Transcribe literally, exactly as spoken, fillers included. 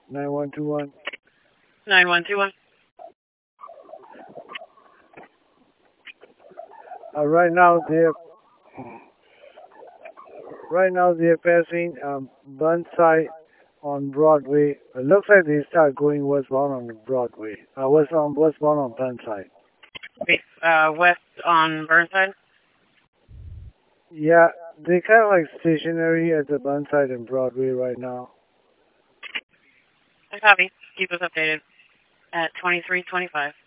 nine one two one. nine one two one. Uh, right now they're right now they're passing um, Burnside on Broadway. It looks like they start going westbound on Broadway. Uh, westbound westbound on Burnside. Uh, west on Burnside. Yeah, they kind of like stationary at the Burnside and Broadway right now. I copy. Keep us updated at twenty-three twenty-five.